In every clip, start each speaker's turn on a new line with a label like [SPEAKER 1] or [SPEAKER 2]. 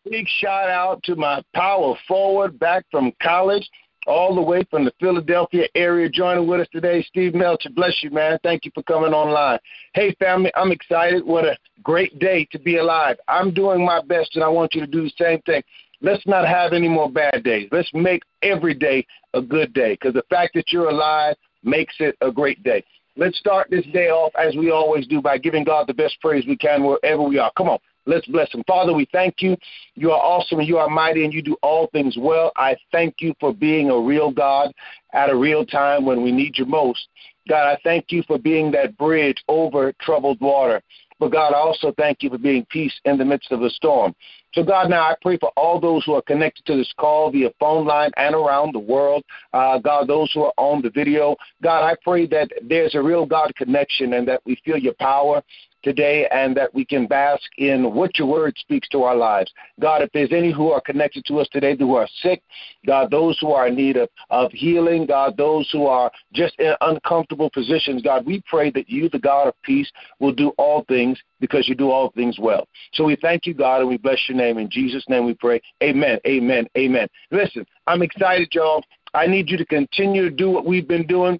[SPEAKER 1] Big shout out to my power forward back from college, all the way from the Philadelphia area, joining with us today, Steve Melcher. Bless you, man. Thank you for coming online. Hey, family, I'm excited. What a great day to be alive. I'm doing my best, and I want you to do the same thing. Let's not have any more bad days. Let's make every day a good day, because the fact that you're alive makes it a great day. Let's start this day off, as we always do, by giving God the best praise we can wherever we are. Come on. Let's bless him. Father, we thank you. You are awesome and you are mighty and you do all things well. I thank you for being a real God at a real time when we need you most. God, I thank you for being that bridge over troubled water. But God, I also thank you for being peace in the midst of a storm. So, God, now I pray for all those who are connected to this call via phone line and around the world. God, those who are on the video. God, I pray that there's a real God connection and that we feel your power today and that we can bask in what your word speaks to our lives. God, if there's any who are connected to us today who are sick, God, those who are in need of healing, God, those who are just in uncomfortable positions, God, we pray that you, the God of peace, will do all things because you do all things well. So we thank you, God, and we bless your name. In Jesus' name we pray. Amen, amen, amen. Listen, I'm excited, y'all. I need you to continue to do what we've been doing,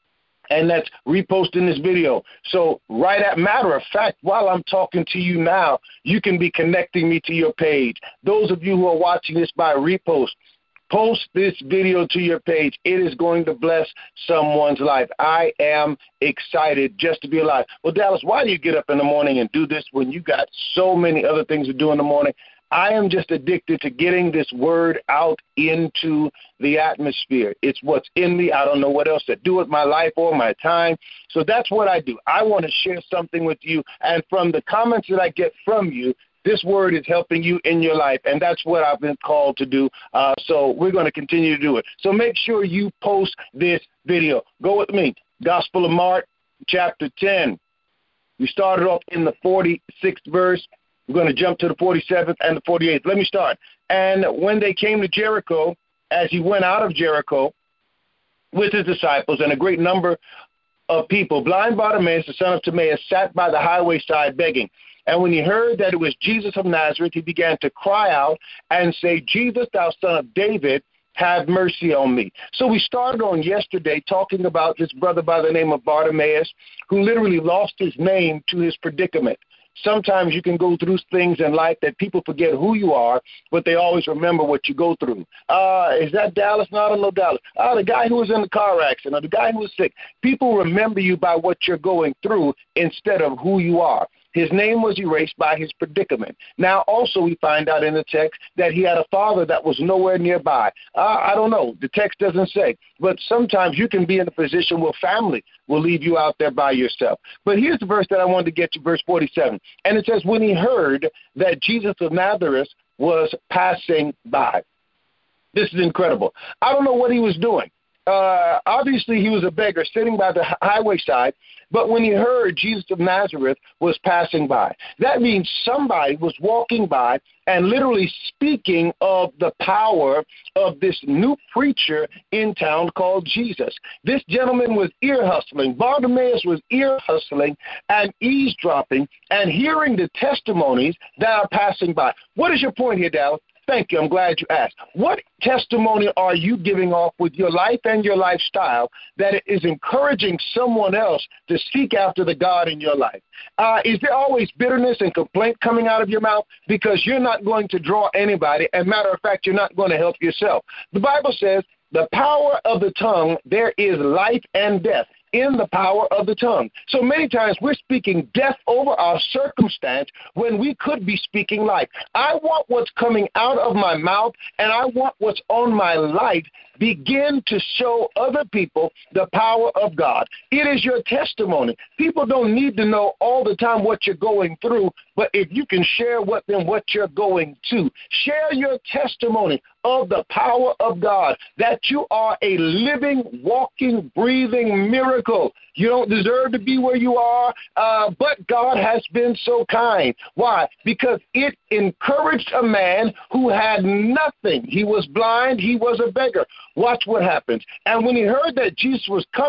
[SPEAKER 1] and that's reposting this video. So matter of fact, while I'm talking to you now, you can be connecting me to your page. Those of you who are watching this by repost, post this video to your page. It is going to bless someone's life. I am excited just to be alive. Well, Dallas, why do you get up in the morning and do this when you got so many other things to do in the morning? I am just addicted to getting this word out into the atmosphere. It's what's in me. I don't know what else to do with my life or my time. So that's what I do. I want to share something with you. And from the comments that I get from you, this word is helping you in your life, and that's what I've been called to do. So we're going to continue to do it. So make sure you post this video. Go with me. Gospel of Mark, chapter 10. We started off in the 46th verse. We're going to jump to the 47th and the 48th. Let me start. And when they came to Jericho, as he went out of Jericho with his disciples and a great number of people, blind Bartimaeus, the son of Timaeus, sat by the highway side begging. And when he heard that it was Jesus of Nazareth, he began to cry out and say, Jesus, thou son of David, have mercy on me. So we started on yesterday talking about this brother by the name of Bartimaeus, who literally lost his name to his predicament. Sometimes you can go through things in life that people forget who you are, but they always remember what you go through. Is that Dallas? No, I don't know Dallas. The guy who was in the car accident, or the guy who was sick. People remember you by what you're going through instead of who you are. His name was erased by his predicament. Now, also, we find out in the text that he had a father that was nowhere nearby. I don't know. The text doesn't say. But sometimes you can be in a position where family will leave you out there by yourself. But here's the verse that I wanted to get to, verse 47. And it says, when he heard that Jesus of Nazareth was passing by. This is incredible. I don't know what he was doing. Obviously, he was a beggar sitting by the highway side, but when he heard Jesus of Nazareth was passing by, that means somebody was walking by and literally speaking of the power of this new preacher in town called Jesus. This gentleman was ear hustling. Bartimaeus was ear hustling and eavesdropping and hearing the testimonies that are passing by. What is your point here, Dallas? Thank you. I'm glad you asked. What testimony are you giving off with your life and your lifestyle that is encouraging someone else to seek after the God in your life? Is there always bitterness and complaint coming out of your mouth? Because you're not going to draw anybody. And matter of fact, you're not going to help yourself. The Bible says the power of the tongue, there is life and death in the power of the tongue. So many times we're speaking death over our circumstance when we could be speaking life. I want what's coming out of my mouth and I want what's on my life begin to show other people the power of God. It is your testimony. People don't need to know all the time what you're going through, but if you can share with them what you're going to, share your testimony of the power of God, that you are a living, walking, breathing miracle. You don't deserve to be where you are, but God has been so kind. Why? Because it encouraged a man who had nothing. He was blind. He was a beggar. Watch what happens. And when he heard that Jesus was coming,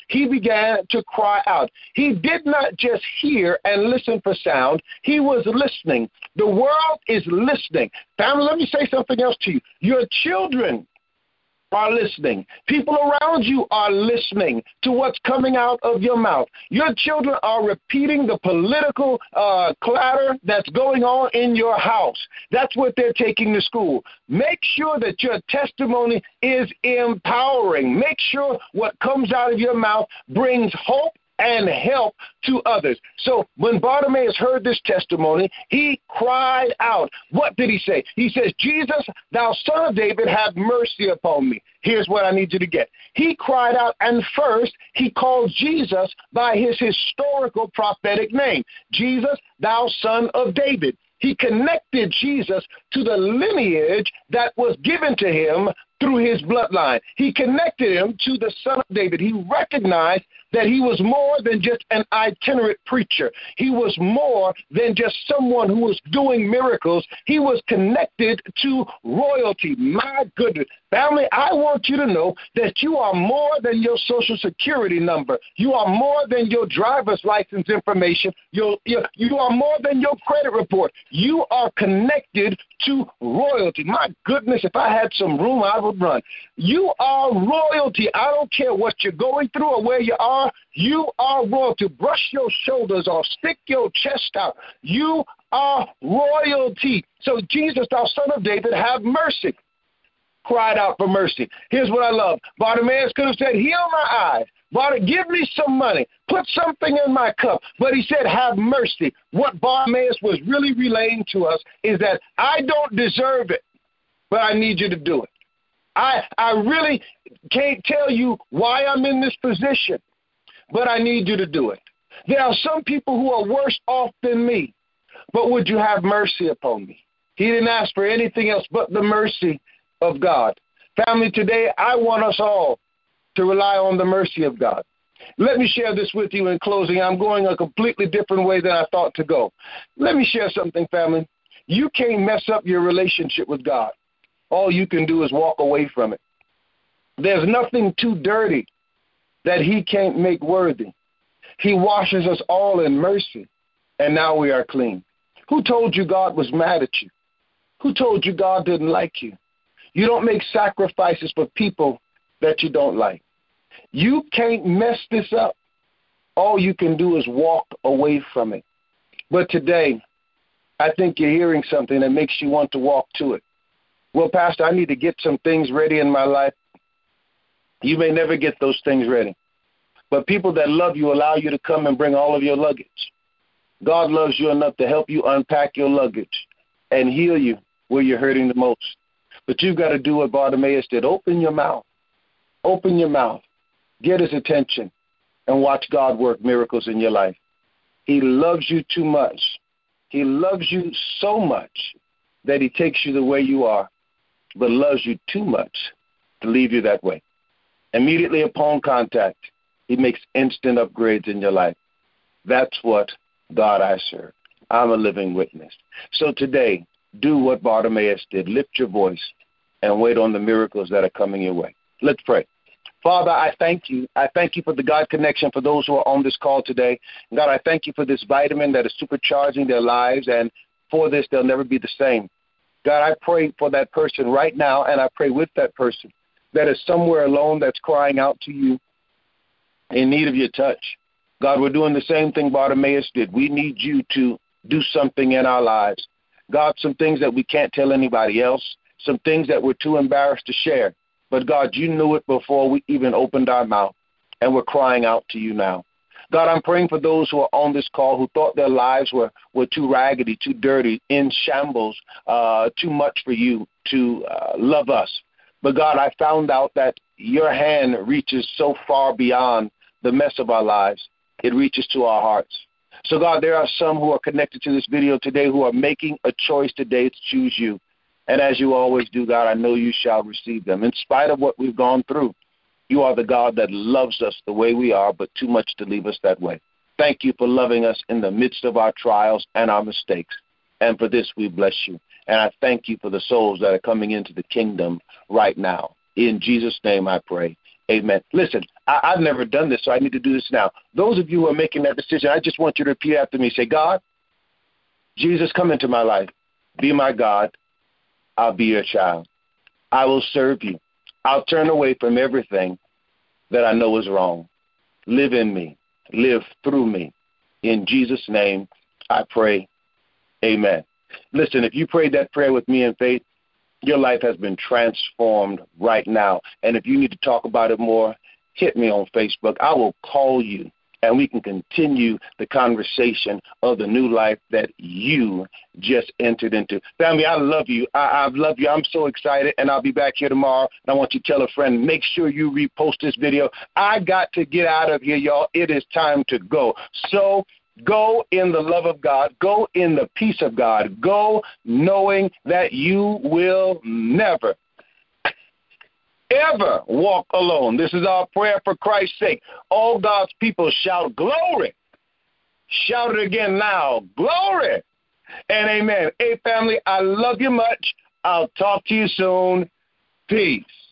[SPEAKER 1] he began to cry out. He did not just hear and listen for sound. He was listening. The world is listening. Family, let me say something else to you. Your children are listening. People around you are listening to what's coming out of your mouth. Your children are repeating the political clatter that's going on in your house. That's what they're taking to school. Make sure that your testimony is empowering. Make sure what comes out of your mouth brings hope and help to others. So when Bartimaeus heard this testimony, he cried out. What did he say? He says, Jesus, thou son of David, have mercy upon me. Here's what I need you to get. He cried out, and first he called Jesus by his historical prophetic name, Jesus, thou son of David. He connected Jesus to the lineage that was given to him through his bloodline. He connected him to the son of David. He recognized that he was more than just an itinerant preacher. He was more than just someone who was doing miracles. He was connected to royalty. My goodness. Family, I want you to know that you are more than your social security number. You are more than your driver's license information. You are more than your credit report. You are connected to royalty. My goodness, if I had some room, I would run. You are royalty. I don't care what you're going through or where you are. You are royalty. Brush your shoulders off. Stick your chest out. You are royalty. So Jesus, thou son of David, have mercy. Cried out for mercy. Here's what I love. Bartimaeus could have said, heal my eyes. Bartimaeus, give me some money. Put something in my cup. But he said, have mercy. What Bartimaeus was really relaying to us is that I don't deserve it, but I need you to do it. I really can't tell you why I'm in this position, but I need you to do it. There are some people who are worse off than me, but would you have mercy upon me? He didn't ask for anything else but the mercy of God. Family, today I want us all to rely on the mercy of God. Let me share this with you in closing. I'm going a completely different way than I thought to go. Let me share something, family. You can't mess up your relationship with God. All you can do is walk away from it. There's nothing too dirty that he can't make worthy. He washes us all in mercy, and now we are clean. Who told you God was mad at you? Who told you God didn't like you? You don't make sacrifices for people that you don't like. You can't mess this up. All you can do is walk away from it. But today, I think you're hearing something that makes you want to walk to it. Well, Pastor, I need to get some things ready in my life. You may never get those things ready. But people that love you allow you to come and bring all of your luggage. God loves you enough to help you unpack your luggage and heal you where you're hurting the most. But you've got to do what Bartimaeus did. Open your mouth. Open your mouth. Get his attention and watch God work miracles in your life. He loves you too much. He loves you so much that he takes you the way you are, but loves you too much to leave you that way. Immediately upon contact, he makes instant upgrades in your life. That's what God I serve. I'm a living witness. So today, do what Bartimaeus did. Lift your voice and wait on the miracles that are coming your way. Let's pray. Father, I thank you. I thank you for the God connection for those who are on this call today. God, I thank you for this vitamin that is supercharging their lives, and for this, they'll never be the same. God, I pray for that person right now, and I pray with that person that is somewhere alone that's crying out to you in need of your touch. God, we're doing the same thing Bartimaeus did. We need you to do something in our lives. God, some things that we can't tell anybody else, some things that we're too embarrassed to share. But God, you knew it before we even opened our mouth, and we're crying out to you now. God, I'm praying for those who are on this call who thought their lives were too raggedy, too dirty, in shambles, too much for you to love us. But God, I found out that your hand reaches so far beyond the mess of our lives. It reaches to our hearts. So, God, there are some who are connected to this video today who are making a choice today to choose you. And as you always do, God, I know you shall receive them. In spite of what we've gone through, you are the God that loves us the way we are, but too much to leave us that way. Thank you for loving us in the midst of our trials and our mistakes. And for this, we bless you. And I thank you for the souls that are coming into the kingdom right now. In Jesus' name I pray. Amen. Listen, I've never done this, so I need to do this now. Those of you who are making that decision, I just want you to repeat after me. Say, God, Jesus, come into my life. Be my God. I'll be your child. I will serve you. I'll turn away from everything that I know is wrong. Live in me. Live through me. In Jesus' name, I pray. Amen. Listen, if you prayed that prayer with me in faith, your life has been transformed right now. And if you need to talk about it more, hit me on Facebook. I will call you, and we can continue the conversation of the new life that you just entered into. Family, I love you. I love you. I'm so excited, and I'll be back here tomorrow. And I want you to tell a friend, make sure you repost this video. I got to get out of here, y'all. It is time to go. So go in the love of God. Go in the peace of God. Go knowing that you will never, ever walk alone. This is our prayer for Christ's sake. All God's people shout glory. Shout it again now. Glory and amen. Hey, family, I love you much. I'll talk to you soon. Peace.